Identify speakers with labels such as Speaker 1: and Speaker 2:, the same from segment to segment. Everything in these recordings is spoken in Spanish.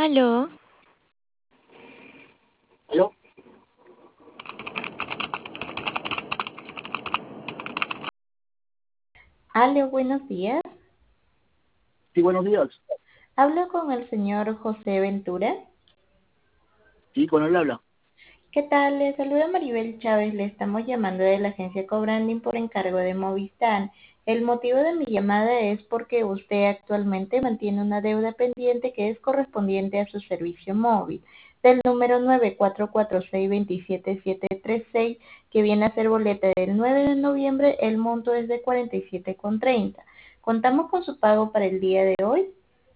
Speaker 1: Aló,
Speaker 2: ¿Aló?
Speaker 3: Aló, buenos días.
Speaker 2: Sí, buenos días.
Speaker 3: Hablo con el señor José Ventura.
Speaker 2: Sí, con él habla.
Speaker 3: ¿Qué tal? Le saluda Maribel Chávez. Le estamos llamando de la agencia Cobranding por encargo de Movistar. El motivo de mi llamada es porque usted actualmente mantiene una deuda pendiente que es correspondiente a su servicio móvil del número 944627736, que viene a ser boleta del 9 de noviembre. El monto es de 47,30. ¿Contamos con su pago para el día de hoy?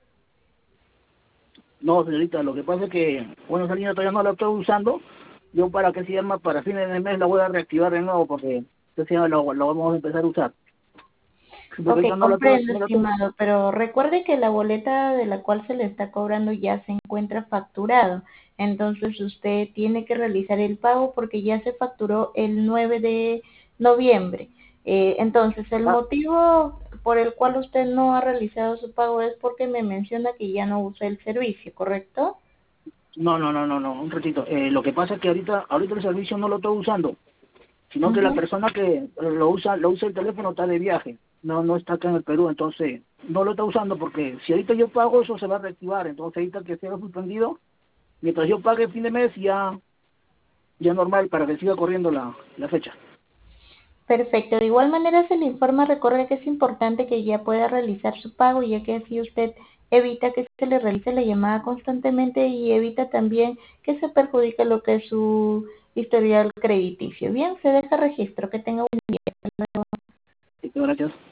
Speaker 2: No, señorita, lo que pasa es que, bueno, esa línea todavía no la estoy usando. Yo para qué se llama, para fines de mes la voy a reactivar de nuevo porque esta semana la vamos a empezar a usar. Sí, porque
Speaker 3: Ok,
Speaker 2: ahorita no la tengo,
Speaker 3: comprendo,
Speaker 2: no la tengo.
Speaker 3: estimado, pero recuerde que la boleta de la cual se le está cobrando ya se encuentra facturado. Entonces usted tiene que realizar el pago porque ya se facturó el 9 de noviembre. Entonces, el
Speaker 2: Ah,
Speaker 3: motivo por el cual usted no ha realizado su pago es porque me menciona que ya no usa el servicio, ¿correcto?
Speaker 2: no, un ratito. Lo que pasa es que ahorita el servicio no lo estoy usando, sino que la
Speaker 3: Ujú.
Speaker 2: persona que lo usa el teléfono está de viaje. No está acá en el Perú, entonces no lo está usando porque si ahorita yo pago eso se va a reactivar. Entonces ahorita que sea suspendido, mientras yo pague el fin de mes ya normal para que siga corriendo la fecha.
Speaker 3: Perfecto. De igual manera se le informa, recuerde que es importante que ya pueda realizar su pago, ya que así usted evita que se le realice la llamada constantemente y evita también que se perjudique lo que es su historial crediticio. Bien, se deja registro. Que tenga un
Speaker 2: Gracias.